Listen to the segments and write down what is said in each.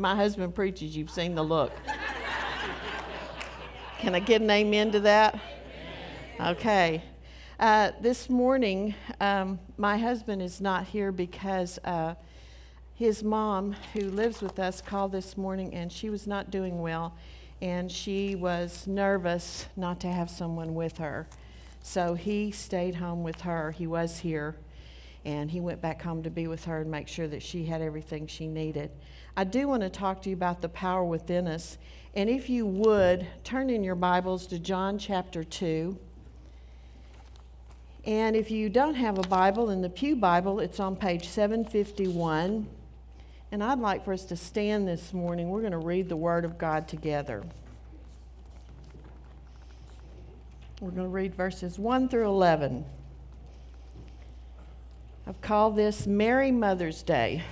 my husband preaches, you've seen the look. Can I get an amen to that? Okay. This morning, my husband is not here because his mom, who lives with us, called this morning, and she was not doing well, and she was nervous not to have someone with her. So he stayed home with her. He was here, and he went back home to be with her and make sure that she had everything she needed. I do want to talk to you about the power within us, and if you would, turn in your Bibles to John chapter 2. And if you don't have a Bible, in the Pew Bible, it's on page 751. And I'd like for us to stand this morning. We're going to read the Word of God together. We're going to read verses 1 through 11. I've called this Merry Mother's Day.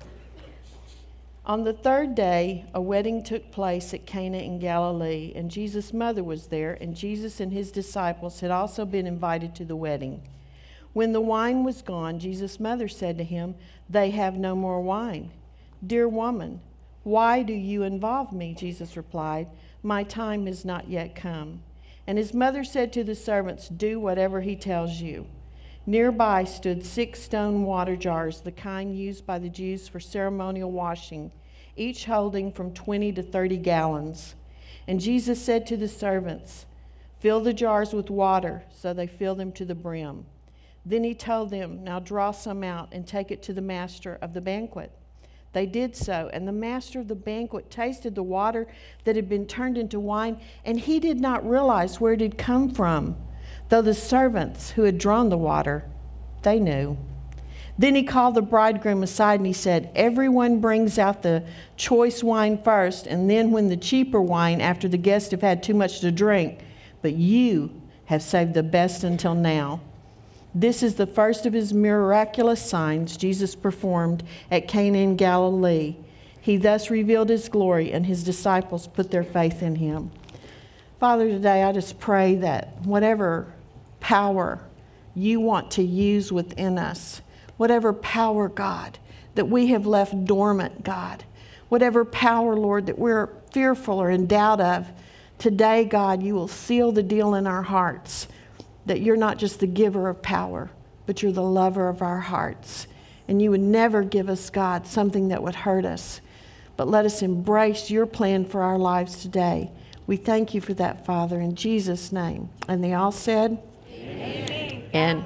On the third day, a wedding took place at Cana in Galilee, and Jesus' mother was there, and Jesus and his disciples had also been invited to the wedding. When the wine was gone, Jesus' mother said to him, "They have no more wine." "Dear woman, why do you involve me?" Jesus replied, "My time has not yet come." And his mother said to the servants, "Do whatever he tells you." Nearby stood 6 stone water jars, the kind used by the Jews for ceremonial washing, each holding from 20 to 30 gallons. And Jesus said to the servants, "Fill the jars with water," so they filled them to the brim. Then he told them, "Now draw some out and take it to the master of the banquet." They did so, and the master of the banquet tasted the water that had been turned into wine, and he did not realize where it had come from, though the servants who had drawn the water, they knew. Then he called the bridegroom aside and he said, "Everyone brings out the choice wine first, and then when the cheaper wine after the guests have had too much to drink, but you have saved the best until now." This is the first of his miraculous signs Jesus performed at Cana in Galilee. He thus revealed his glory, and his disciples put their faith in him. Father, today I just pray that whatever power you want to use within us, whatever power, God, that we have left dormant, God, whatever power, Lord, that we're fearful or in doubt of, today, God, you will seal the deal in our hearts, that you're not just the giver of power, but you're the lover of our hearts. And you would never give us, God, something that would hurt us. But let us embrace your plan for our lives today. We thank you for that, Father, in Jesus' name. And they all said, Amen. And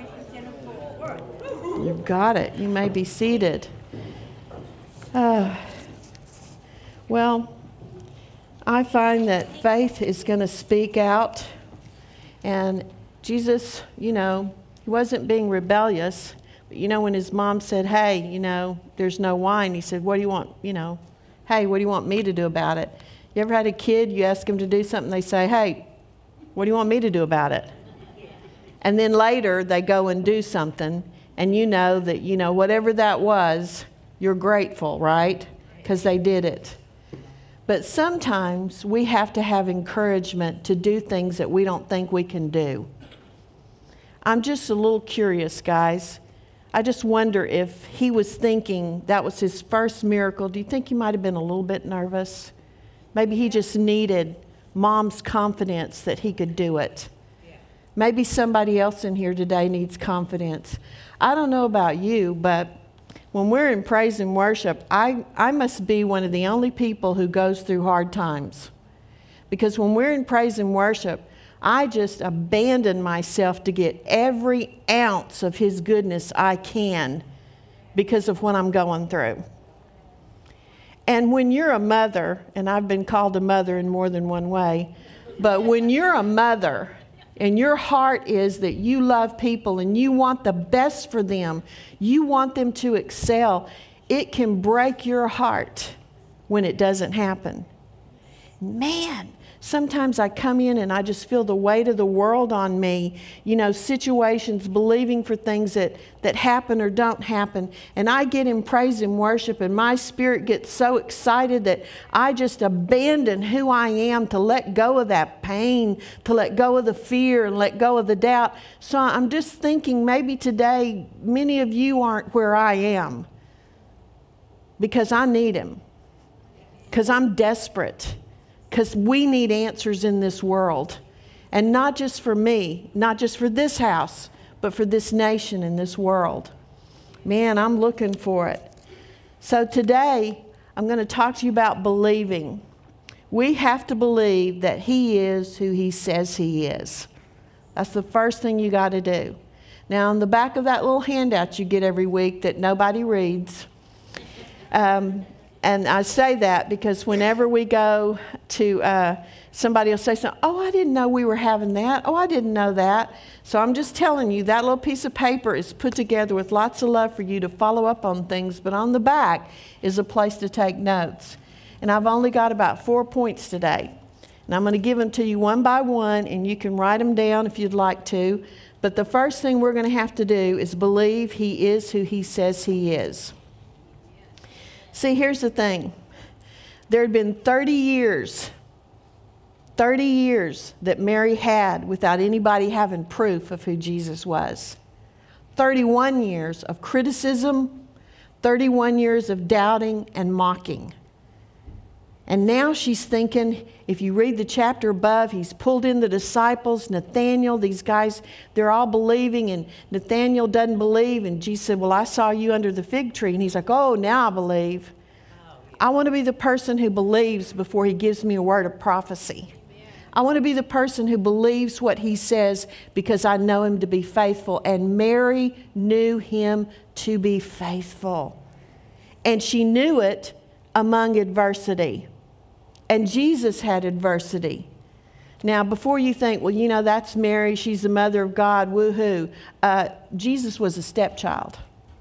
you've got it. You may be seated. Well, I find that faith is going to speak out. And Jesus, he wasn't being rebellious. But, when his mom said, "Hey, there's no wine," he said, "What do you want, hey, what do you want me to do about it?" You ever had a kid, you ask them to do something, they say, "Hey, what do you want me to do about it?" And then later they go and do something, and you know that, whatever that was, you're grateful, right? Because they did it. But sometimes we have to have encouragement to do things that we don't think we can do. I'm just a little curious, guys. I just wonder if he was thinking that was his first miracle. Do you think he might have been a little bit nervous? Maybe he just needed mom's confidence that he could do it. Maybe somebody else in here today needs confidence. I don't know about you, but when we're in praise and worship, I must be one of the only people who goes through hard times. Because when we're in praise and worship, I just abandon myself to get every ounce of his goodness I can because of what I'm going through. And when you're a mother, and I've been called a mother in more than one way, but when you're a mother and your heart is that you love people and you want the best for them, you want them to excel, it can break your heart when it doesn't happen. Man, sometimes I come in and I just feel the weight of the world on me, situations, believing for things that happen or don't happen. And I get in praise and worship and my spirit gets so excited that I just abandon who I am to let go of that pain, to let go of the fear and let go of the doubt. So I'm just thinking maybe today many of you aren't where I am because I need him. because I'm desperate, because we need answers in this world. And not just for me, not just for this house, but for this nation and this world. Man, I'm looking for it. So today, I'm going to talk to you about believing. We have to believe that He is who He says He is. That's the first thing you got to do. Now, on the back of that little handout you get every week that nobody reads, and I say that because whenever we go to, somebody will say something, oh, I didn't know we were having that. Oh, I didn't know that. So I'm just telling you, that little piece of paper is put together with lots of love for you to follow up on things, but on the back is a place to take notes. And I've only got about 4 points today. And I'm going to give them to you one by one, and you can write them down if you'd like to. But the first thing we're going to have to do is believe He is who He says He is. See, here's the thing. There had been 30 years that Mary had without anybody having proof of who Jesus was. 31 years of criticism, 31 years of doubting and mocking. And now she's thinking, if you read the chapter above, He's pulled in the disciples, Nathaniel, these guys, they're all believing, and Nathaniel doesn't believe. And Jesus said, well, I saw you under the fig tree. And he's like, oh, now I believe. I want to be the person who believes before He gives me a word of prophecy. I want to be the person who believes what He says because I know Him to be faithful. And Mary knew Him to be faithful. And she knew it among adversity. And Jesus had adversity. Now, before you think, well, you know, that's Mary, she's the mother of God, woohoo. Jesus was a stepchild.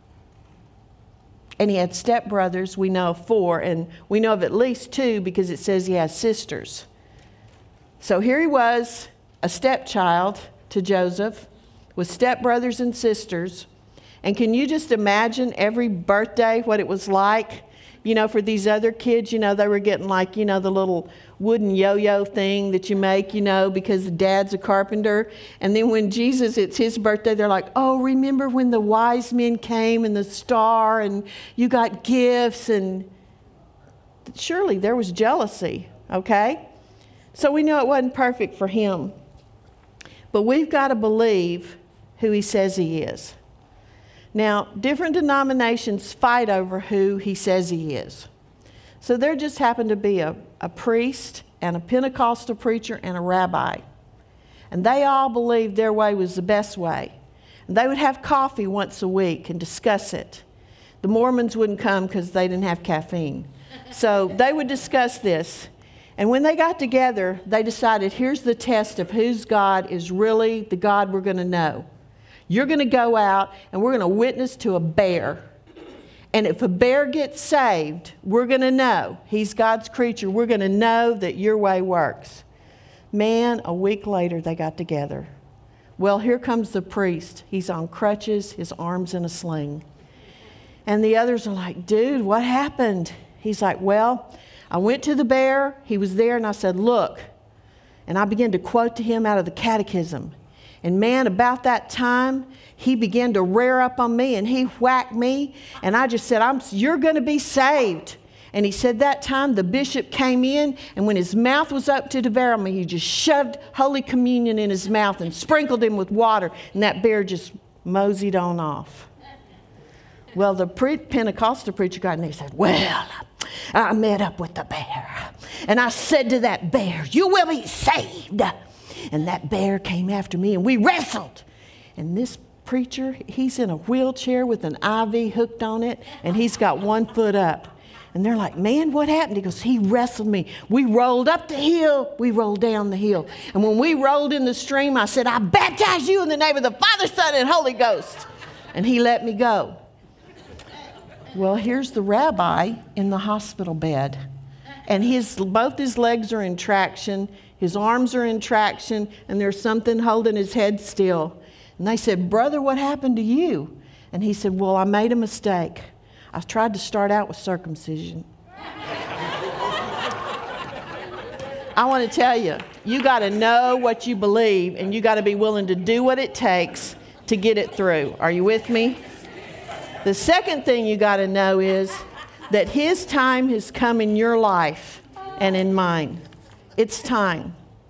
And He had stepbrothers, we know of 4, and we know of at least 2 because it says He has sisters. So here He was, a stepchild to Joseph, with stepbrothers and sisters. And can you just imagine every birthday, what it was like? You know, for these other kids, you know, they were getting like, you know, the little wooden yo-yo thing that you make, you know, because the dad's a carpenter. And then when Jesus, it's His birthday, they're like, oh, remember when the wise men came and the star and you got gifts? And surely there was jealousy, okay? So we know it wasn't perfect for Him. But we've got to believe who He says He is. Now, different denominations fight over who He says He is. So there just happened to be a priest and a Pentecostal preacher and a rabbi. And they all believed their way was the best way. And they would have coffee once a week and discuss it. The Mormons wouldn't come because they didn't have caffeine. So they would discuss this. And when they got together, they decided, here's the test of whose God is really the God we're going to know. You're going to go out and we're going to witness to a bear. And if a bear gets saved, we're going to know he's God's creature. We're going to know that your way works. Man, a week later, they got together. Well, here comes the priest. He's on crutches, his arms in a sling. And the others are like, dude, what happened? He's like, well, I went to the bear. He was there, and I said, look. And I began to quote to him out of the catechism. And man, about that time, he began to rear up on me, and he whacked me. And I just said, you're going to be saved. And he said that time the bishop came in, and when his mouth was up to devour me, he just shoved Holy Communion in his mouth and sprinkled him with water. And that bear just moseyed on off. Well, the Pentecostal preacher got in there and said, well, I met up with the bear. And I said to that bear, you will be saved. And that bear came after me, and we wrestled. And this preacher, he's in a wheelchair with an IV hooked on it, and he's got one foot up. And they're like, man, what happened? He goes, he wrestled me. We rolled up the hill. We rolled down the hill. And when we rolled in the stream, I said, I baptize you in the name of the Father, Son, and Holy Ghost. And he let me go. Well, here's the rabbi in the hospital bed. And both his legs are in traction. His arms are in traction, and there's something holding his head still. And they said, brother, what happened to you? And he said, well, I made a mistake. I tried to start out with circumcision. I want to tell you, you got to know what you believe, and you got to be willing to do what it takes to get it through. Are you with me? The second thing you got to know is that his time has come in your life and in mine. It's time.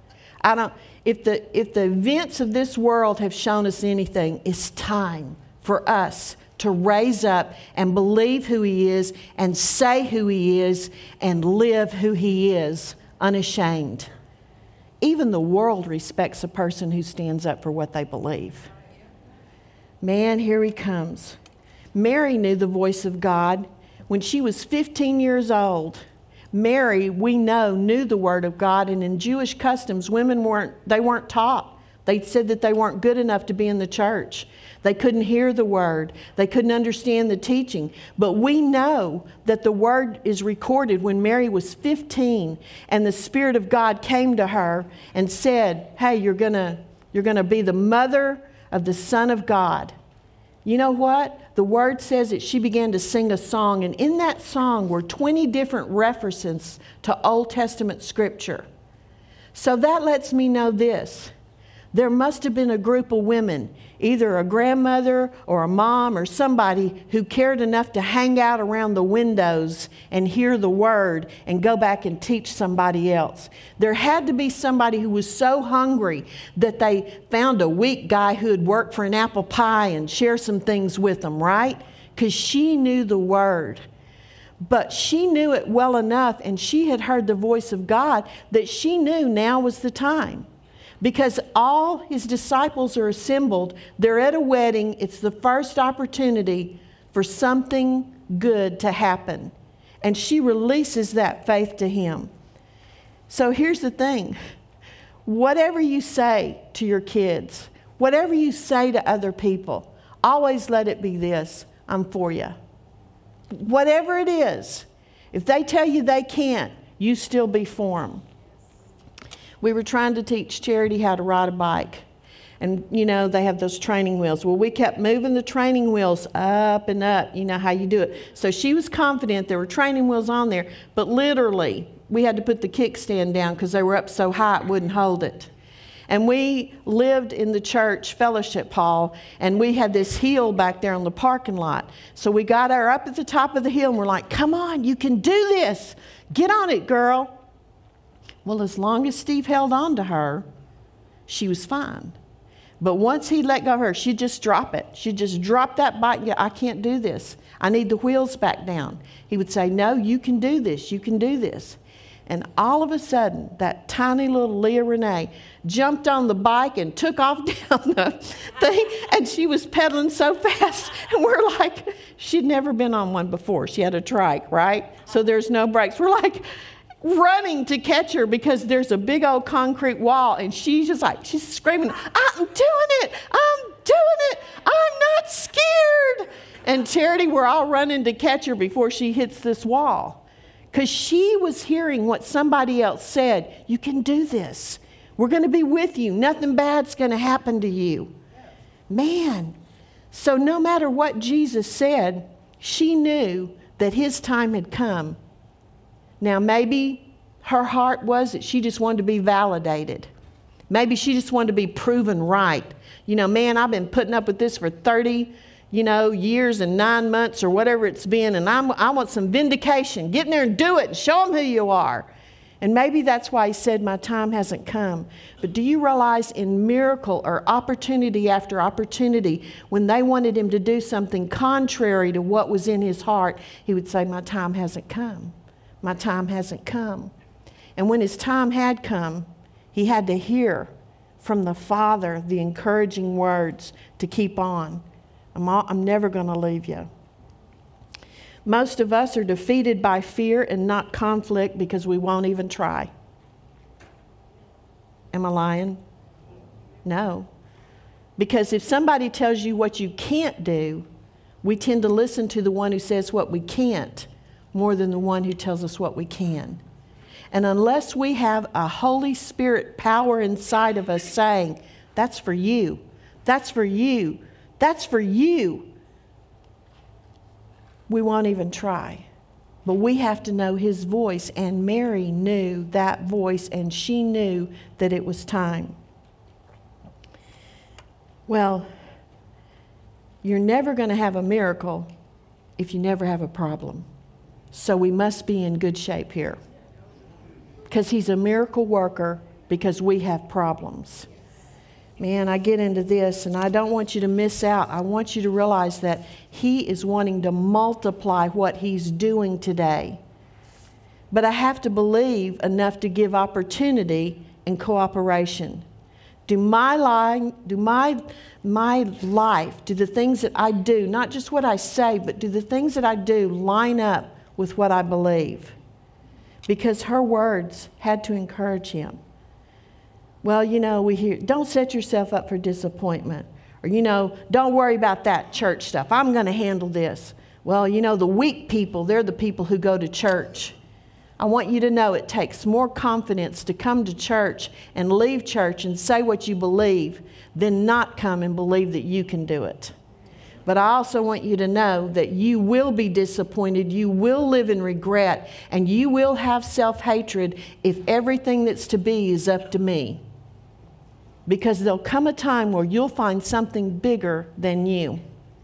If the events of this world have shown us anything, it's time for us to raise up and believe who he is and say who he is and live who he is unashamed. Even the world respects a person who stands up for what they believe. Man, here he comes. Mary knew the voice of God when she was 15 years old. Mary, we know, knew the word of God, and in Jewish customs, women weren't taught. They said that they weren't good enough to be in the church. They couldn't hear the word. They couldn't understand the teaching. But we know that the word is recorded when Mary was 15 and the Spirit of God came to her and said, hey, you're gonna be the mother of the Son of God. You know what? The word says that she began to sing a song, and in that song were 20 different references to Old Testament scripture. So that lets me know this. There must have been a group of women, either a grandmother or a mom or somebody who cared enough to hang out around the windows and hear the word and go back and teach somebody else. There had to be somebody who was so hungry that they found a weak guy who had worked for an apple pie and share some things with them, right? Because she knew the word. But she knew it well enough, and she had heard the voice of God, that she knew now was the time. Because all his disciples are assembled. They're at a wedding. It's the first opportunity for something good to happen. And she releases that faith to him. So here's the thing. Whatever you say to your kids, whatever you say to other people, always let it be this: I'm for you. Whatever it is, if they tell you they can't, you still be for them. We were trying to teach Charity how to ride a bike. And, you know, they have those training wheels. Well, we kept moving the training wheels up and up. You know how you do it. So she was confident there were training wheels on there. But literally, we had to put the kickstand down because they were up so high it wouldn't hold it. And we lived in the church fellowship hall, and we had this hill back there on the parking lot. So we got her up at the top of the hill, and we're like, come on, you can do this. Get on it, girl. Well, as long as Steve held on to her, she was fine. But once he let go of her, she'd just drop it. She'd just drop that bike. Yeah, I can't do this. I need the wheels back down. He would say, no, you can do this. You can do this. And all of a sudden, that tiny little Leah Renee jumped on the bike and took off down the thing. And she was pedaling so fast. And we're like, she'd never been on one before. She had a trike, right? So there's no brakes. We're like running to catch her because there's a big old concrete wall, and she's screaming, I'm doing it, I'm not scared. And Charity, we're all running to catch her before she hits this wall, because she was hearing what somebody else said. You can do this. We're going to be with you. Nothing bad's going to happen to you. Man, so no matter what Jesus said, she knew that his time had come. Now, maybe her heart was that she just wanted to be validated. Maybe she just wanted to be proven right. You know, man, I've been putting up with this for 30, years and 9 months or whatever it's been, and I want some vindication. Get in there and do it and show them who you are. And maybe that's why he said, my time hasn't come. But do you realize in miracle or opportunity after opportunity, when they wanted him to do something contrary to what was in his heart, he would say, my time hasn't come. My time hasn't come. And when his time had come, he had to hear from the Father the encouraging words to keep on. I'm never going to leave you. Most of us are defeated by fear and not conflict because we won't even try. Am I lying? No. Because if somebody tells you what you can't do, we tend to listen to the one who says what we can't more than the one who tells us what we can. And unless we have a Holy Spirit power inside of us saying, that's for you, that's for you, that's for you, we won't even try. But we have to know his voice, and Mary knew that voice, and she knew that it was time. Well, you're never going to have a miracle if you never have a problem. So we must be in good shape here. Because he's a miracle worker, because we have problems. Man, I get into this, and I don't want you to miss out. I want you to realize that he is wanting to multiply what he's doing today. But I have to believe enough to give opportunity and cooperation. Do my life, do the things that I do, not just what I say, but do the things that I do line up with what I believe? Because her words had to encourage him. Well, we hear, don't set yourself up for disappointment. Or, don't worry about that church stuff. I'm going to handle this. Well, the weak people, they're the people who go to church. I want you to know it takes more confidence to come to church and leave church and say what you believe than not come and believe that you can do it. But I also want you to know that you will be disappointed, you will live in regret, and you will have self-hatred if everything that's to be is up to me. Because there'll come a time where you'll find something bigger than you.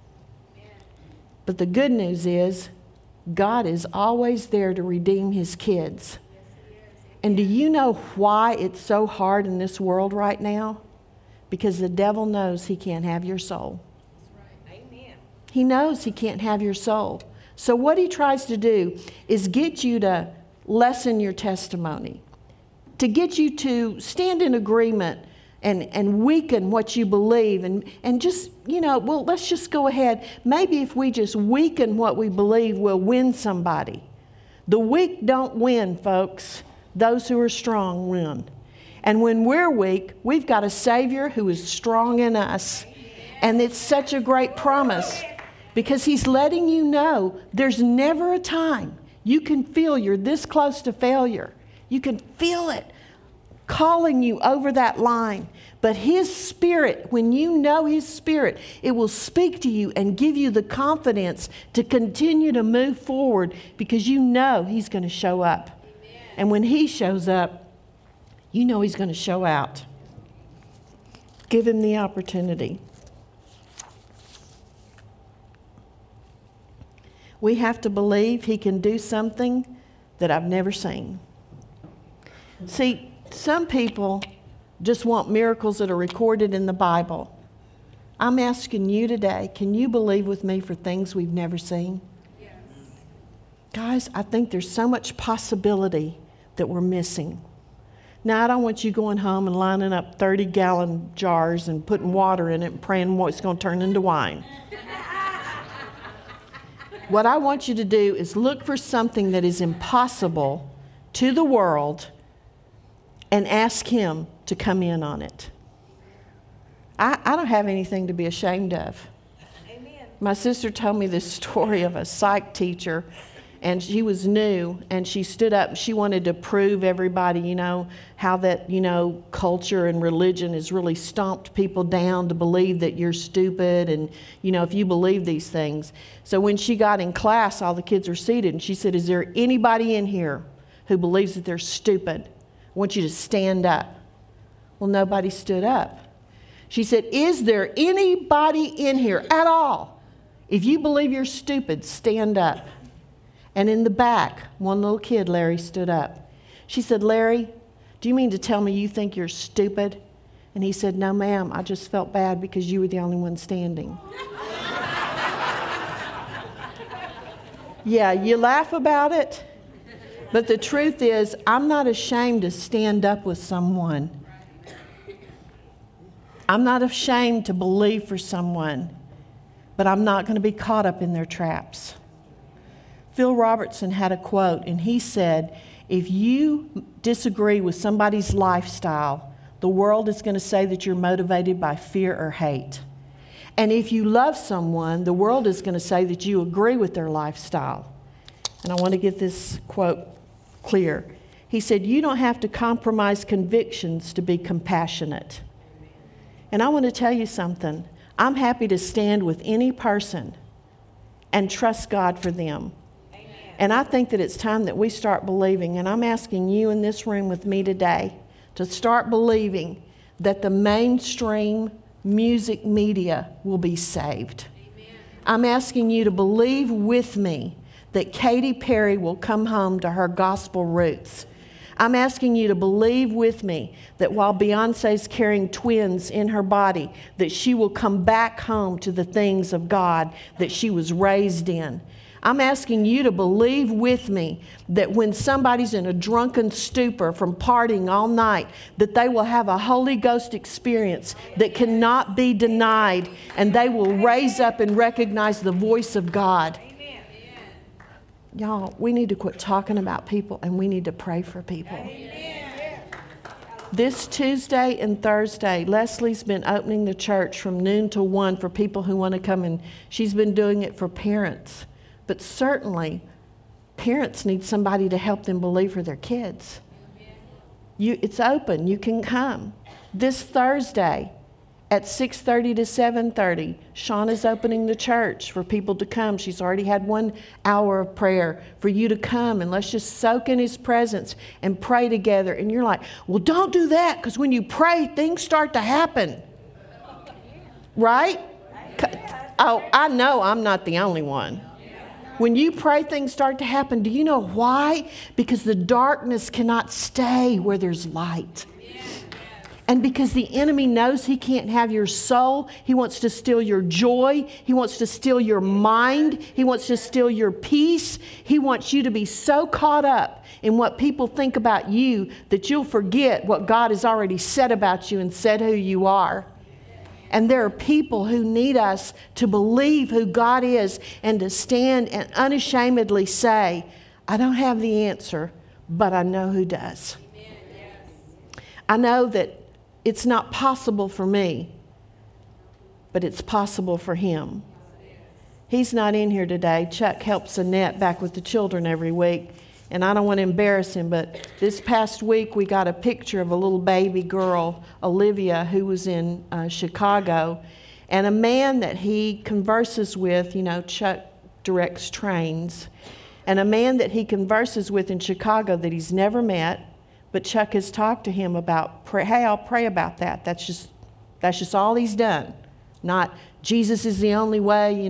But the good news is, God is always there to redeem his kids. And do you know why it's so hard in this world right now? Because the devil knows he can't have your soul. Amen. He knows he can't have your soul. So what he tries to do is get you to lessen your testimony, to get you to stand in agreement and weaken what you believe, and just, let's just go ahead. Maybe if we just weaken what we believe, we'll win somebody. The weak don't win, folks. Those who are strong win. And when we're weak, we've got a Savior who is strong in us. And it's such a great promise, because he's letting you know there's never a time you can feel you're this close to failure. You can feel it calling you over that line. But his Spirit, when you know his Spirit, it will speak to you and give you the confidence to continue to move forward, because you know he's going to show up. Amen. And when he shows up, you know he's going to show out. Give him the opportunity. We have to believe he can do something that I've never seen. See, some people just want miracles that are recorded in the Bible. I'm asking you today, can you believe with me for things we've never seen? Yes. Guys, I think there's so much possibility that we're missing. Now, I don't want you going home and lining up 30-gallon jars and putting water in it and praying it's going to turn into wine. What I want you to do is look for something that is impossible to the world and ask him to come in on it. I don't have anything to be ashamed of. Amen. My sister told me this story of a psych teacher, and she was new, and she stood up and she wanted to prove everybody, how that, culture and religion has really stomped people down to believe that you're stupid and, if you believe these things. So when she got in class, all the kids were seated, and she said, is there anybody in here who believes that they're stupid? I want you to stand up. Well, nobody stood up. She said, is there anybody in here at all? If you believe you're stupid, stand up. And in the back, one little kid, Larry, stood up. She said, Larry, do you mean to tell me you think you're stupid? And he said, no, ma'am, I just felt bad because you were the only one standing. Yeah, you laugh about it. But the truth is, I'm not ashamed to stand up with someone. I'm not ashamed to believe for someone, but I'm not going to be caught up in their traps. Phil Robertson had a quote, and he said, if you disagree with somebody's lifestyle, the world is going to say that you're motivated by fear or hate. And if you love someone, the world is going to say that you agree with their lifestyle. And I want to get this quote clear. He said, you don't have to compromise convictions to be compassionate. And I want to tell you something. I'm happy to stand with any person and trust God for them. Amen. And I think that it's time that we start believing, and I'm asking you in this room with me today to start believing that the mainstream music media will be saved. Amen. I'm asking you to believe with me that Katy Perry will come home to her gospel roots. I'm asking you to believe with me that while Beyonce's carrying twins in her body, that she will come back home to the things of God that she was raised in. I'm asking you to believe with me that when somebody's in a drunken stupor from partying all night, that they will have a Holy Ghost experience that cannot be denied, and they will raise up and recognize the voice of God. Y'all, we need to quit talking about people, and we need to pray for people. This Tuesday and Thursday, Leslie's been opening the church from noon to 1 for people who want to come in. She's been doing it for parents. But certainly, parents need somebody to help them believe for their kids. It's open. You can come. This Thursday at 6:30 to 7:30, Shauna's opening the church for people to come. She's already had 1 hour of prayer for you to come, and let's just soak in His presence and pray together. And you're like, well, don't do that, because when you pray, things start to happen. Right? Oh, I know I'm not the only one. When you pray, things start to happen. Do you know why? Because the darkness cannot stay where there's light. And because the enemy knows he can't have your soul, he wants to steal your joy. He wants to steal your mind. He wants to steal your peace. He wants you to be so caught up in what people think about you that you'll forget what God has already said about you and said who you are. And there are people who need us to believe who God is and to stand and unashamedly say, I don't have the answer, but I know who does. I know that it's not possible for me, but it's possible for Him. He's not in here today. Chuck helps Annette back with the children every week. And I don't want to embarrass him, but this past week we got a picture of a little baby girl, Olivia, who was in Chicago. And a man that he converses with, Chuck directs trains. And a man that he converses with in Chicago that he's never met, but Chuck has talked to him about, hey, I'll pray about that. That's just all he's done. Not Jesus is the only way,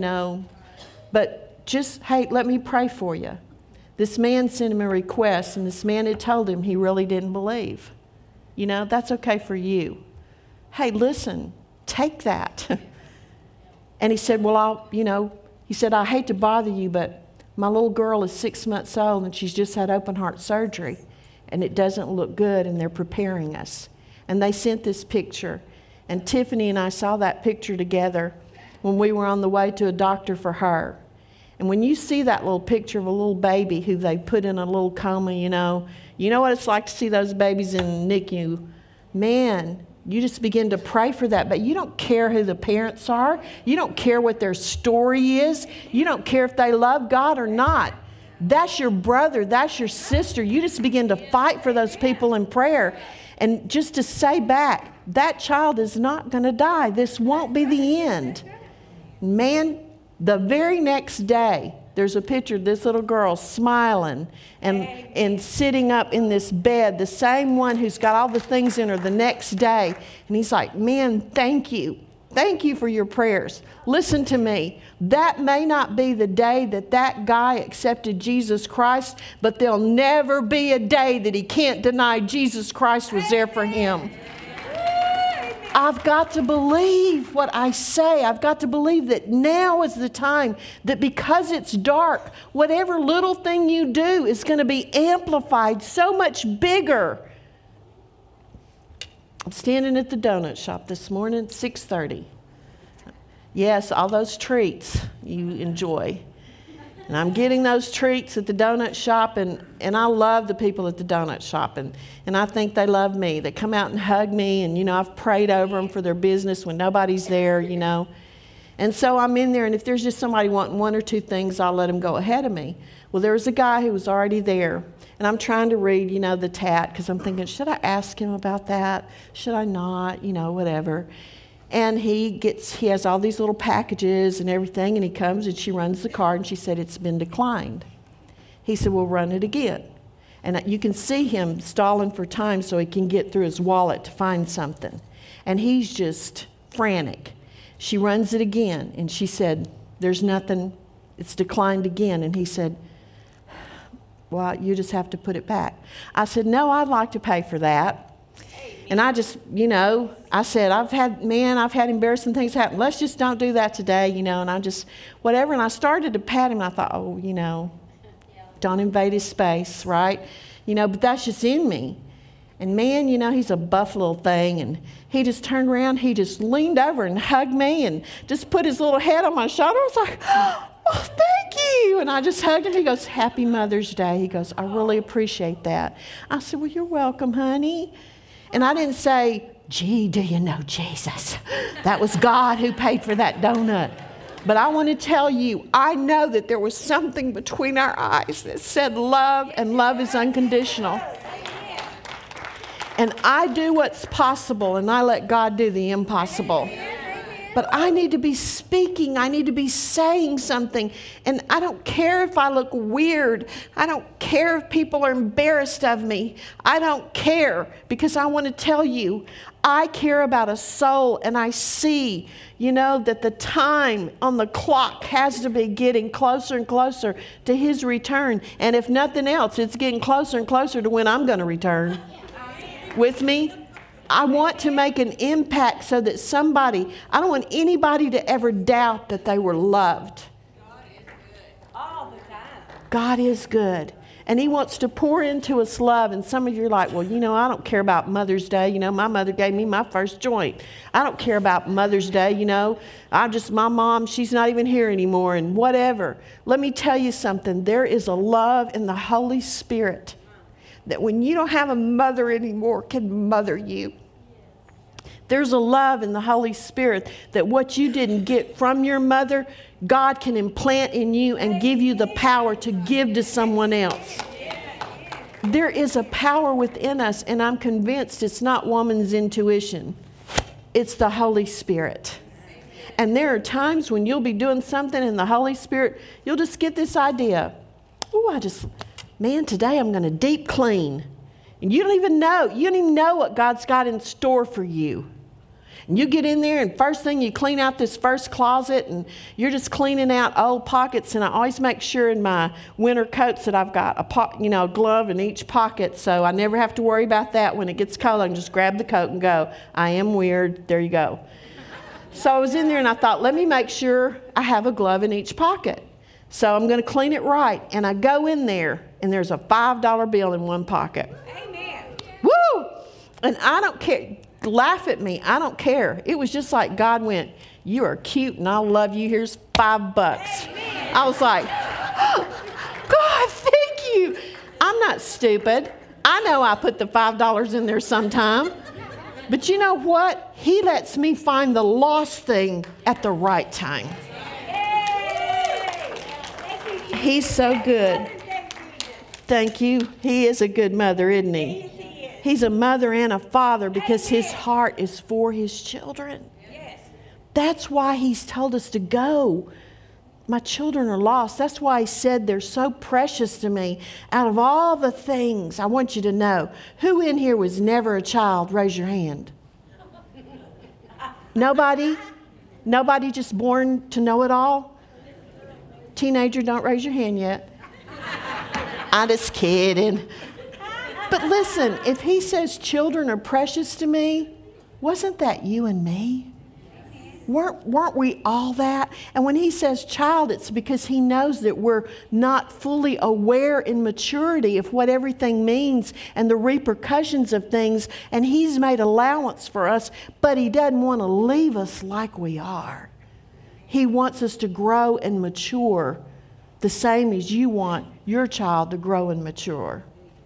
But just, hey, let me pray for you. This man sent him a request, and this man had told him he really didn't believe. That's okay for you. Hey, listen, take that. And he said, well, I hate to bother you, but my little girl is 6 months old, and she's just had open heart surgery, and it doesn't look good, and they're preparing us. And they sent this picture, and Tiffany and I saw that picture together when we were on the way to a doctor for her. And when you see that little picture of a little baby who they put in a little coma, you know what it's like to see those babies in NICU. Man, you just begin to pray for that. But you don't care who the parents are. You don't care what their story is. You don't care if they love God or not. That's your brother. That's your sister. You just begin to fight for those people in prayer. And just to say back, that child is not going to die. This won't be the end. Man, the very next day, there's a picture of this little girl smiling and sitting up in this bed, the same one who's got all the things in her the next day. And he's like, man, thank you. Thank you for your prayers. Listen to me. That may not be the day that guy accepted Jesus Christ, but there'll never be a day that he can't deny Jesus Christ was there for him. I've got to believe what I say. I've got to believe that now is the time that because it's dark, whatever little thing you do is going to be amplified so much bigger. I'm standing at the donut shop this morning at 6:30. Yes, all those treats you enjoy. And I'm getting those treats at the donut shop, and I love the people at the donut shop, and I think they love me. They come out and hug me, and, I've prayed over them for their business when nobody's there, And so I'm in there, and if there's just somebody wanting one or two things, I'll let them go ahead of me. Well, there was a guy who was already there, and I'm trying to read, the tat, because I'm thinking, should I ask him about that? Should I not? Whatever. And he has all these little packages and everything, and he comes and she runs the card, and she said, it's been declined. He said, well, run it again. And you can see him stalling for time so he can get through his wallet to find something. And he's just frantic. She runs it again, and she said, there's nothing, it's declined again. And he said, well, you just have to put it back. I said, no, I'd like to pay for that. And I just, I said, I've had embarrassing things happen. Let's just don't do that today, and I just, whatever. And I started to pat him, and I thought, don't invade his space, right? But that's just in me. And man, he's a buff little thing. And he just turned around, he just leaned over and hugged me and just put his little head on my shoulder. I was like, oh, thank you. And I just hugged him. He goes, Happy Mother's Day. He goes, I really appreciate that. I said, well, you're welcome, honey. And I didn't say, gee, do you know Jesus? That was God who paid for that donut. But I want to tell you, I know that there was something between our eyes that said love, and love is unconditional. And I do what's possible, and I let God do the impossible. But I need to be speaking. I need to be saying something. And I don't care if I look weird. I don't care if people are embarrassed of me. I don't care, because I want to tell you, I care about a soul, and I see, that the time on the clock has to be getting closer and closer to His return. And if nothing else, it's getting closer and closer to when I'm going to return. With me? I want to make an impact so that I don't want anybody to ever doubt that they were loved. God is good all the time. God is good. And He wants to pour into us love. And some of you are like, well, I don't care about Mother's Day. My mother gave me my first joint. I don't care about Mother's Day, my mom, she's not even here anymore, and whatever. Let me tell you something. There is a love in the Holy Spirit that when you don't have a mother anymore can mother you. There's a love in the Holy Spirit that what you didn't get from your mother, God can implant in you and give you the power to give to someone else. There is a power within us, and I'm convinced it's not woman's intuition. It's the Holy Spirit. And there are times when you'll be doing something in the Holy Spirit, you'll just get this idea. Today I'm going to deep clean. And you don't even know what God's got in store for you. And you get in there, and first thing you clean out this first closet, and you're just cleaning out old pockets. And I always make sure in my winter coats that I've got a glove in each pocket, so I never have to worry about that. When it gets cold, I can just grab the coat and go, I am weird. There you go. So I was in there, and I thought, let me make sure I have a glove in each pocket. So I'm going to clean it right. And I go in there, and there's a $5 bill in one pocket. Amen. Woo! And I don't care. Laugh at me. I don't care. It was just like God went, you are cute, and I'll love you. Here's $5. Amen. I was like, oh, God, thank you. I'm not stupid. I know I put the $5 in there sometime. But you know what? He lets me find the lost thing at the right time. He's so good. Thank you. He is a good mother, isn't he? He's a mother and a father because His heart is for His children. That's why He's told us to go. My children are lost. That's why He said they're so precious to me. Out of all the things, I want you to know, who in here was never a child? Raise your hand. Nobody? Nobody just born to know it all? Teenager, don't raise your hand yet. I'm just kidding. But listen, if He says children are precious to me, wasn't that you and me? Weren't we all that? And when He says child, it's because He knows that we're not fully aware in maturity of what everything means and the repercussions of things. And He's made allowance for us, but He doesn't want to leave us like we are. He wants us to grow and mature the same as you want your child to grow and mature.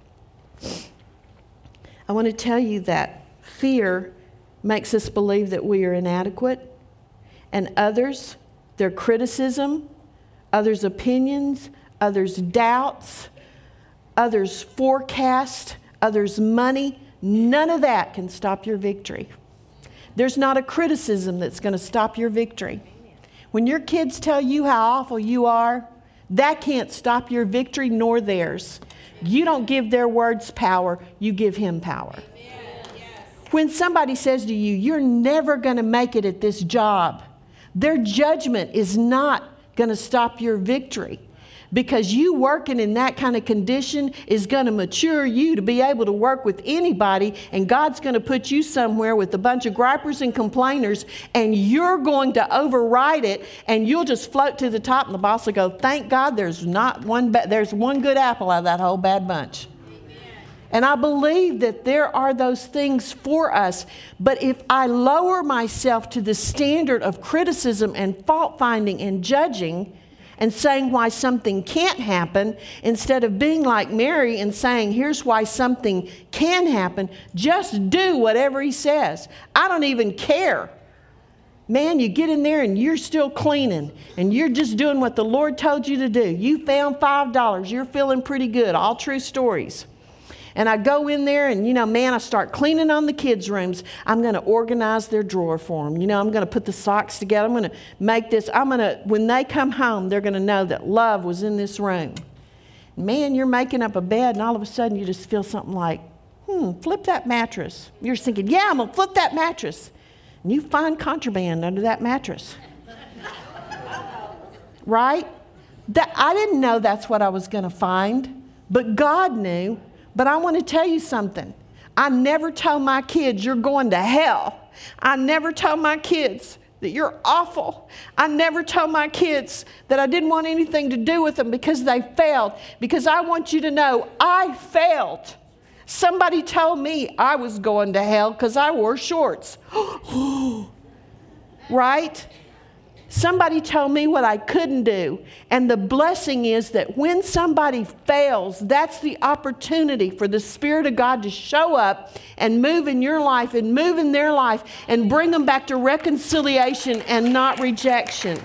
I want to tell you that fear makes us believe that we are inadequate, and others, their criticism, others' opinions, others' doubts, others' forecast, others' money, none of that can stop your victory. There's not a criticism that's going to stop your victory. When your kids tell you how awful you are, that can't stop your victory nor theirs. You don't give their words power, you give Him power. When somebody says to you, you're never going to make it at this job, their judgment is not going to stop your victory. because you working in that kind of condition is going to mature you to be able to work with anybody, and God's going to put you somewhere with a bunch of gripers and complainers, and you're going to override it, and you'll just float to the top, and the boss will go, thank God there's one good apple out of that whole bad bunch. And I believe that there are those things for us. But if I lower myself to the standard of criticism and fault finding and judging and saying why something can't happen, instead of being like Mary and saying, here's why something can happen, just do whatever he says. I don't even care. Man, you get in there and you're still cleaning and you're just doing what the Lord told you to do. You found $5. You're feeling pretty good. All true stories. And I go in there and, man, I start cleaning on the kids' rooms. I'm going to organize their drawer for them. I'm going to put the socks together. I'm going to make this. When they come home, they're going to know that love was in this room. Man, you're making up a bed and all of a sudden you just feel something like, flip that mattress. You're thinking, yeah, I'm going to flip that mattress. And you find contraband under that mattress. Right? I didn't know that's what I was going to find, but God knew. But I want to tell you something. I never told my kids you're going to hell. I never told my kids that you're awful. I never told my kids that I didn't want anything to do with them because they failed. Because I want you to know I failed. Somebody told me I was going to hell because I wore shorts. Right? Somebody told me what I couldn't do. And the blessing is that when somebody fails, that's the opportunity for the Spirit of God to show up and move in your life and move in their life and bring them back to reconciliation and not rejection.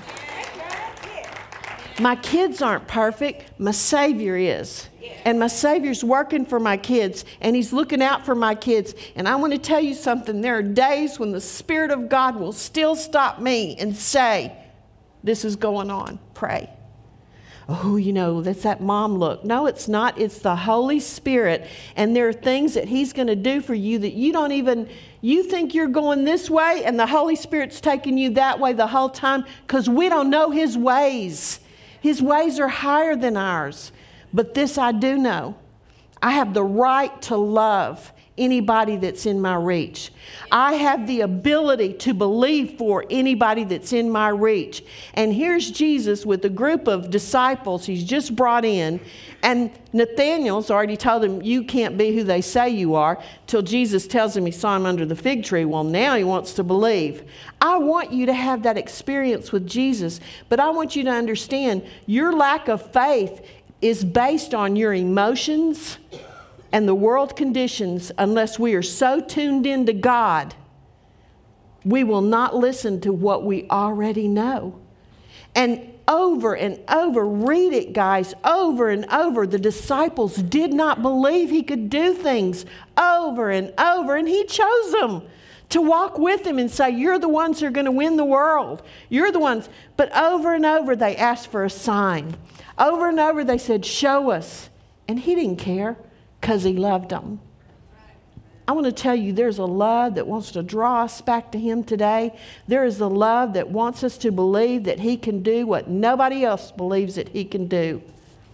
My kids aren't perfect. My Savior is. And my Savior's working for my kids, and He's looking out for my kids. And I want to tell you something. There are days when the Spirit of God will still stop me and say, this is going on. Pray. Oh, that's that mom look. No, it's not. It's the Holy Spirit. And there are things that He's going to do for you that you think you're going this way, and the Holy Spirit's taking you that way the whole time because we don't know His ways. His ways are higher than ours. But this I do know. I have the right to love anybody that's in my reach. I have the ability to believe for anybody that's in my reach. And here's Jesus with a group of disciples He's just brought in. And Nathanael's already told him, you can't be who they say you are, till Jesus tells him he saw him under the fig tree. Well, now he wants to believe. I want you to have that experience with Jesus. But I want you to understand your lack of faith is based on your emotions and the world conditions. Unless we are so tuned into God, we will not listen to what we already know. And over, read it, guys, over and over. The disciples did not believe He could do things over and over, and He chose them to walk with Him and say, you're the ones who are going to win the world. You're the ones. But over and over, they asked for a sign. Over and over, they said, show us. And He didn't care because He loved them. I want to tell you, there's a love that wants to draw us back to Him today. There is a love that wants us to believe that He can do what nobody else believes that He can do.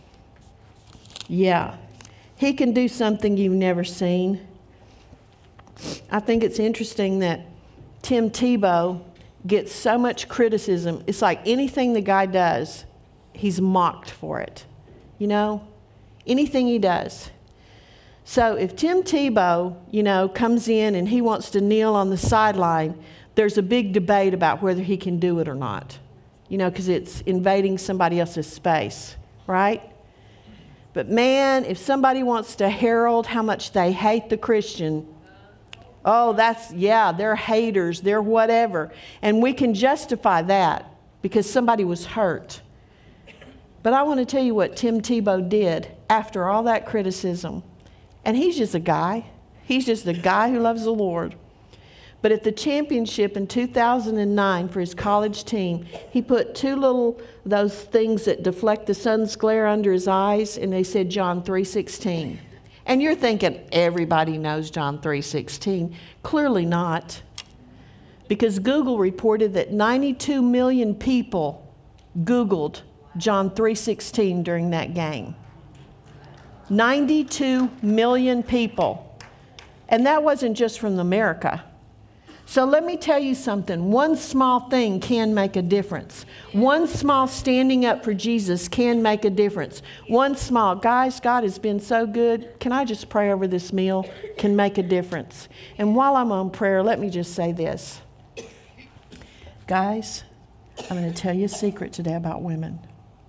Yeah, He can do something you've never seen. I think it's interesting that Tim Tebow gets so much criticism. It's like anything the guy does, he's mocked for it. Anything he does. So if Tim Tebow, comes in and he wants to kneel on the sideline, there's a big debate about whether he can do it or not. Because it's invading somebody else's space, right? But man, if somebody wants to herald how much they hate the Christian, they're haters, they're whatever. And we can justify that because somebody was hurt. But I want to tell you what Tim Tebow did after all that criticism. And he's just a guy. He's just a guy who loves the Lord. But at the championship in 2009 for his college team, he put those things that deflect the sun's glare under his eyes, and they said John 3:16. And you're thinking, everybody knows John 3:16. Clearly not. Because Google reported that 92 million people Googled John 3:16 during that game. 92 million people. And that wasn't just from America. So let me tell you something. One small thing can make a difference. One small standing up for Jesus can make a difference. One small, guys, God has been so good. Can I just pray over this meal? Can make a difference. And while I'm on prayer, let me just say this. Guys, I'm going to tell you a secret today about women.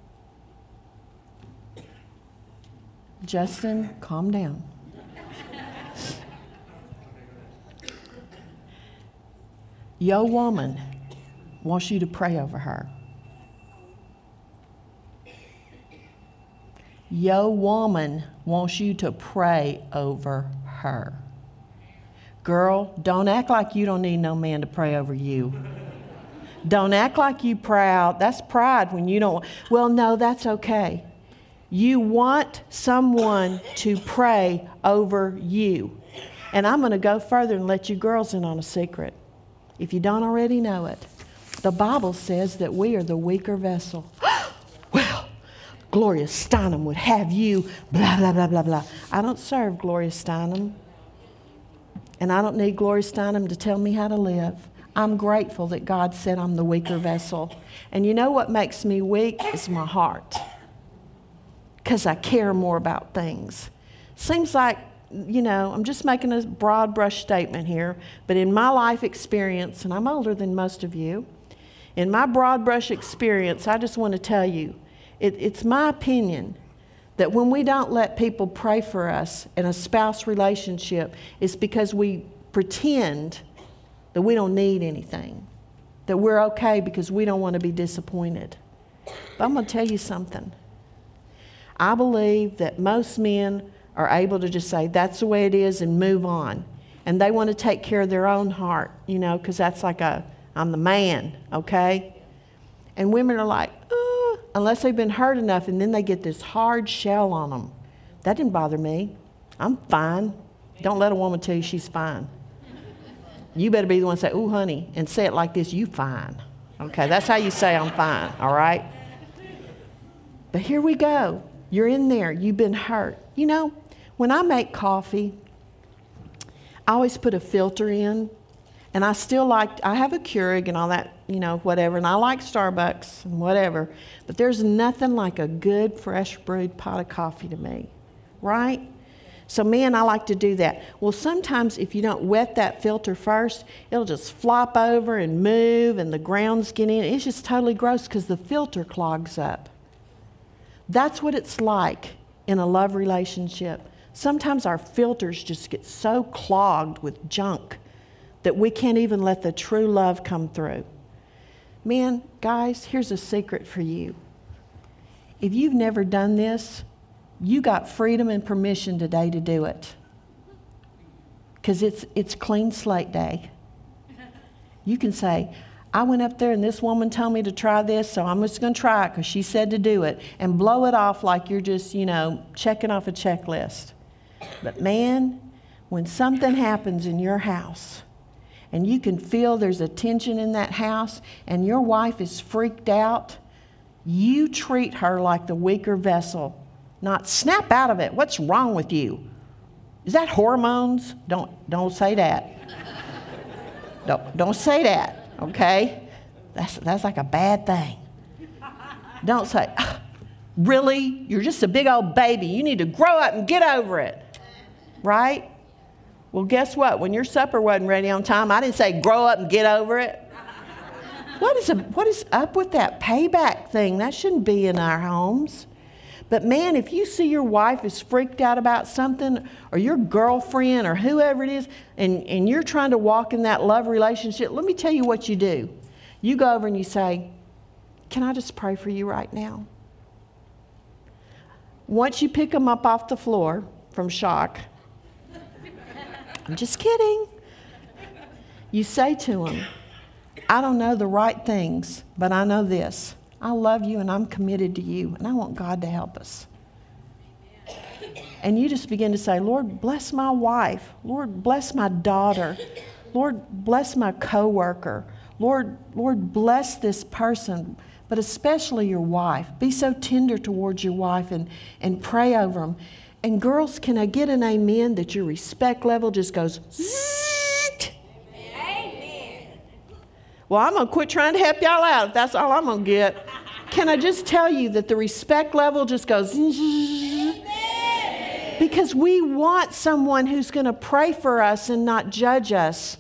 Justin, calm down. Your woman wants you to pray over her. Your woman wants you to pray over her. Girl, don't act like you don't need no man to pray over you. Don't act like you proud. That's pride when you don't. Well, no, that's okay. You want someone to pray over you. And I'm going to go further and let you girls in on a secret. If you don't already know it, the Bible says that we are the weaker vessel. Well, Gloria Steinem would have you, blah, blah, blah, blah, blah. I don't serve Gloria Steinem. And I don't need Gloria Steinem to tell me how to live. I'm grateful that God said I'm the weaker vessel. And you know what makes me weak is my heart. Because I care more about things. Seems like, you know, I'm just making a broad brush statement here, but in my life experience, and I'm older than most of you, in my broad brush experience, I just want to tell you, it's my opinion that when we don't let people pray for us in a spouse relationship, it's because we pretend that we don't need anything, that we're okay because we don't want to be disappointed. But I'm going to tell you something. I believe that most men are able to just say, that's the way it is, and move on. And they want to take care of their own heart, you know, because that's like I'm the man, okay? And women are like, unless they've been hurt enough, and then they get this hard shell on them. That didn't bother me. I'm fine. Don't let a woman tell you she's fine. You better be the one to say, ooh, honey, and say it like this, you fine. Okay, that's how you say I'm fine, all right? But here we go. You're in there. You've been hurt. You know, when I make coffee, I always put a filter in. And I have a Keurig and all that, you know, whatever. And I like Starbucks and whatever. But there's nothing like a good, fresh brewed pot of coffee to me. Right? So, man, I like to do that. Well, sometimes if you don't wet that filter first, it'll just flop over and move and the grounds get in. It's just totally gross because the filter clogs up. That's what it's like in a love relationship. Sometimes our filters just get so clogged with junk that we can't even let the true love come through. Man, guys, here's a secret for you. If you've never done this, you got freedom and permission today to do it. Because it's clean slate day. You can say, I went up there and this woman told me to try this, so I'm just going to try it because she said to do it, and blow it off like you're just, you know, checking off a checklist. But man, when something happens in your house and you can feel there's a tension in that house and your wife is freaked out, you treat her like the weaker vessel, not snap out of it. What's wrong with you? Is that hormones? Don't say that. Don't say that. Okay? That's like a bad thing. Don't say, really? You're just a big old baby. You need to grow up and get over it. Right? Well, guess what? When your supper wasn't ready on time, I didn't say grow up and get over it. What is up with that payback thing? That shouldn't be in our homes. But man, if you see your wife is freaked out about something, or your girlfriend or whoever it is, and you're trying to walk in that love relationship, let me tell you what you do. You go over and you say, can I just pray for you right now? Once you pick them up off the floor from shock, I'm just kidding. You say to them, I don't know the right things, but I know this. I love you and I'm committed to you and I want God to help us. And you just begin to say, Lord, bless my wife. Lord, bless my daughter. Lord, bless my coworker. Lord, bless this person. but especially your wife. Be so tender towards your wife and pray over them. And girls, can I get an amen that your respect level just goes zzzt? Amen. Well, I'm going to quit trying to help y'all out if that's all I'm going to get. Can I just tell you that the respect level just goes zzz? Because we want someone who's going to pray for us and not judge us.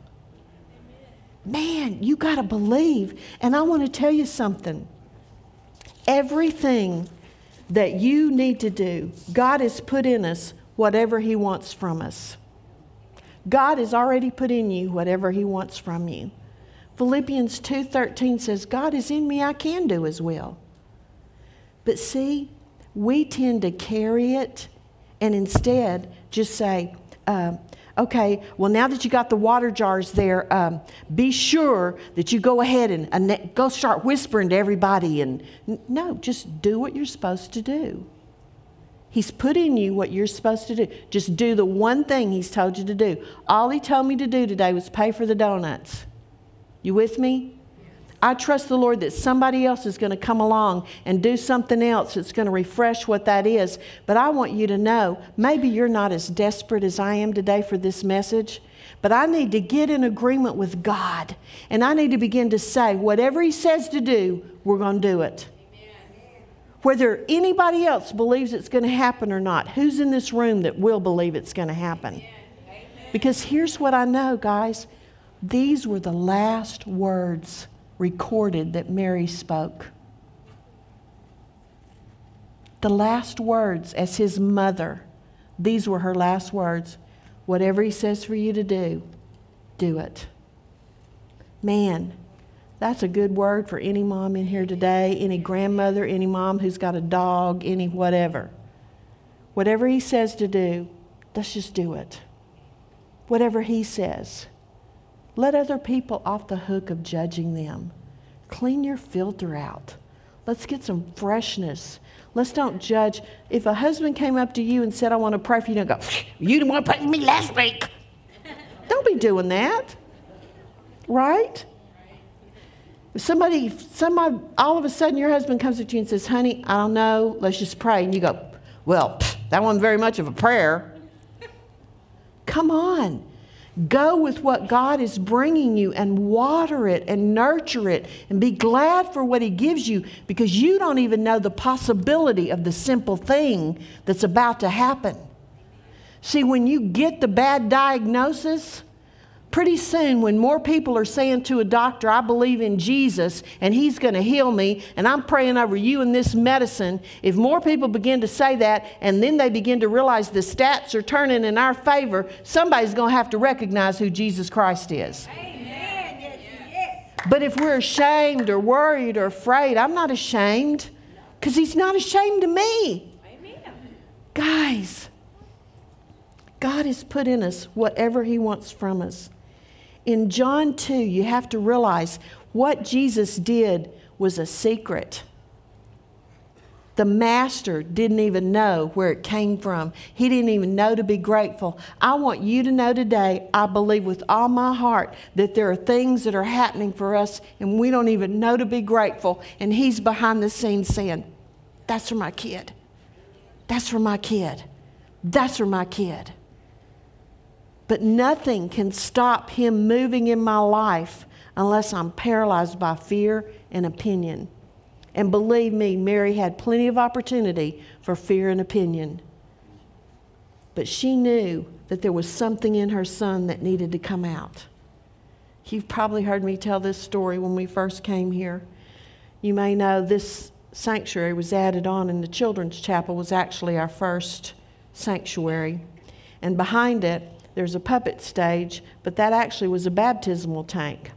Man, you got to believe. And I want to tell you something. Everything that you need to do, God has put in us whatever He wants from us. God has already put in you whatever He wants from you. Philippians 2:13 says, God is in me, I can do His will. But see, we tend to carry it and instead just say, okay, well, now that you got the water jars there, be sure that you go ahead and go start whispering to everybody. And no, just do what you're supposed to do. He's put in you what you're supposed to do. Just do the one thing He's told you to do. All He told me to do today was pay for the donuts. You with me? I trust the Lord that somebody else is going to come along and do something else that's going to refresh what that is. But I want you to know, maybe you're not as desperate as I am today for this message, but I need to get in agreement with God. And I need to begin to say, whatever He says to do, we're going to do it. Amen. Whether anybody else believes it's going to happen or not, who's in this room that will believe it's going to happen? Amen. Because here's what I know, guys. These were the last words recorded that Mary spoke. The last words as His mother. These were her last words. Whatever He says for you to do, do it. Man, that's a good word for any mom in here today, any grandmother, any mom who's got a dog, any whatever. Whatever He says to do, let's just do it. Whatever He says. Let other people off the hook of judging them. Clean your filter out. Let's get some freshness. Let's don't judge. If a husband came up to you and said, I want to pray for you, don't go, you didn't want to pray for me last week. Don't be doing that. Right? If somebody, all of a sudden your husband comes up to you and says, honey, I don't know, let's just pray. And you go, well, that wasn't very much of a prayer. Come on. Go with what God is bringing you and water it and nurture it and be glad for what He gives you, because you don't even know the possibility of the simple thing that's about to happen. See, when you get the bad diagnosis, pretty soon when more people are saying to a doctor, I believe in Jesus and He's going to heal me and I'm praying over you in this medicine, if more people begin to say that and then they begin to realize the stats are turning in our favor, somebody's going to have to recognize who Jesus Christ is. Amen. Yes, yes. But if we're ashamed or worried or afraid, I'm not ashamed, because He's not ashamed of me. Amen. Guys, God has put in us whatever He wants from us. In John 2, you have to realize what Jesus did was a secret. The Master didn't even know where it came from. He didn't even know to be grateful. I want you to know today, I believe with all my heart that there are things that are happening for us and we don't even know to be grateful. And He's behind the scenes saying, that's for my kid. That's for my kid. That's for my kid. But nothing can stop Him moving in my life unless I'm paralyzed by fear and opinion. And believe me, Mary had plenty of opportunity for fear and opinion. But she knew that there was something in her son that needed to come out. You've probably heard me tell this story when we first came here. You may know this sanctuary was added on, and the children's chapel was actually our first sanctuary. And behind it, there's a puppet stage, but that actually was a baptismal tank.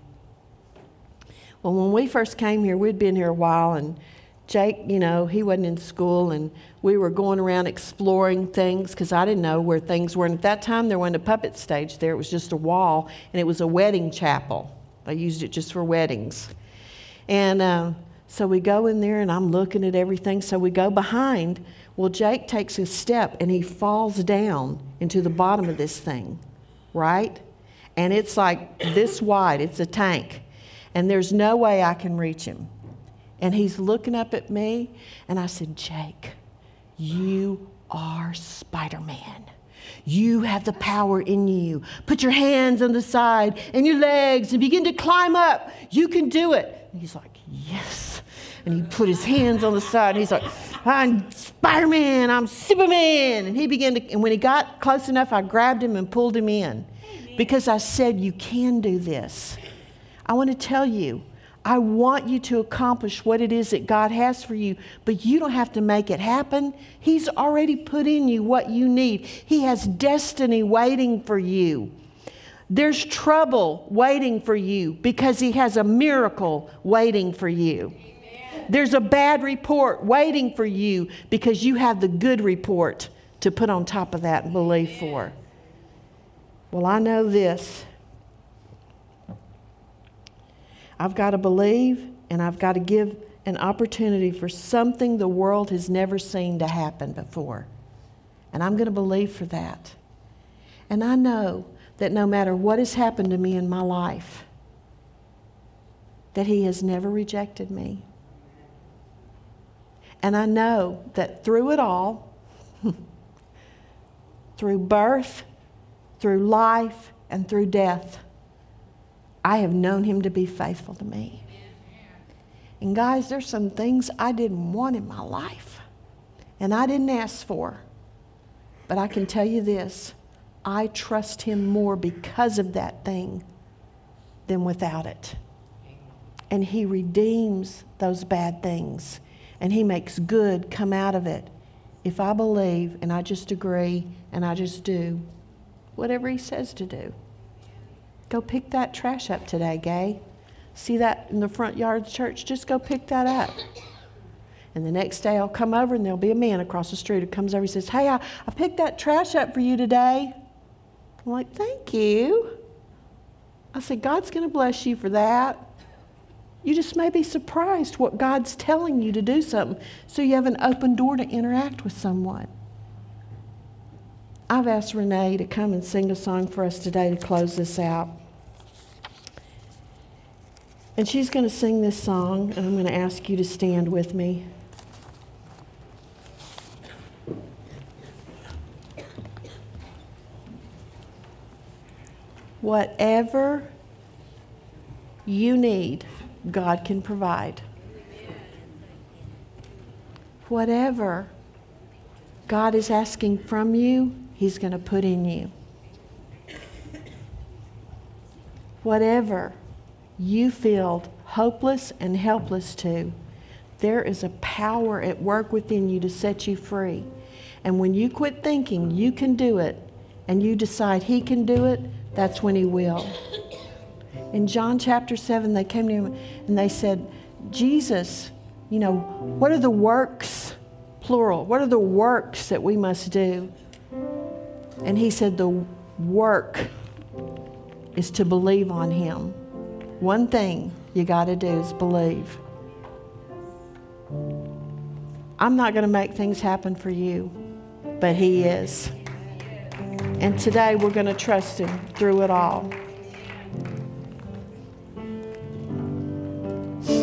Well, when we first came here, we'd been here a while, and Jake, he wasn't in school, and we were going around exploring things because I didn't know where things were. And at that time, there wasn't a puppet stage there. It was just a wall, and it was a wedding chapel. I used it just for weddings. And so we go in there, and I'm looking at everything. So we go behind. Well, Jake takes a step, and he falls down into the bottom of this thing, right? And it's like this wide. It's a tank. And there's no way I can reach him. And he's looking up at me, and I said, Jake, you are Spider-Man. You have the power in you. Put your hands on the side and your legs and begin to climb up. You can do it. And he's like, yes. And he put his hands on the side, and he's like, I'm Spider-Man, I'm Superman. And he began to, and when he got close enough, I grabbed him and pulled him in. Because I said, you can do this. I want to tell you, I want you to accomplish what it is that God has for you, but you don't have to make it happen. He's already put in you what you need. He has destiny waiting for you. There's trouble waiting for you because He has a miracle waiting for you. There's a bad report waiting for you because you have the good report to put on top of that and believe for. Well, I know this. I've got to believe, and I've got to give an opportunity for something the world has never seen to happen before. And I'm going to believe for that. And I know that no matter what has happened to me in my life, that He has never rejected me. And I know that through it all, through birth, through life, and through death, I have known Him to be faithful to me. And guys, there's some things I didn't want in my life, and I didn't ask for. But I can tell you this, I trust Him more because of that thing than without it. And He redeems those bad things, and He makes good come out of it. If I believe, and I just agree, and I just do whatever He says to do. Go pick that trash up today, Gay. See that in the front yard of the church? Just go pick that up. And the next day I'll come over and there'll be a man across the street who comes over and says, hey, I picked that trash up for you today. I'm like, thank you. I said, God's going to bless you for that. You just may be surprised what God's telling you to do something, so you have an open door to interact with someone. I've asked Renee to come and sing a song for us today to close this out. And she's going to sing this song, and I'm going to ask you to stand with me. Whatever you need, God can provide. Whatever God is asking from you, He's going to put in you. Whatever you feel hopeless and helpless to, there is a power at work within you to set you free. And when you quit thinking you can do it and you decide He can do it, that's when He will. In John chapter 7, they came to Him and they said, Jesus, what are the works, plural, what are the works that we must do? And He said, the work is to believe on Him. One thing you got to do is believe. I'm not going to make things happen for you, but He is. And today we're going to trust Him through it all.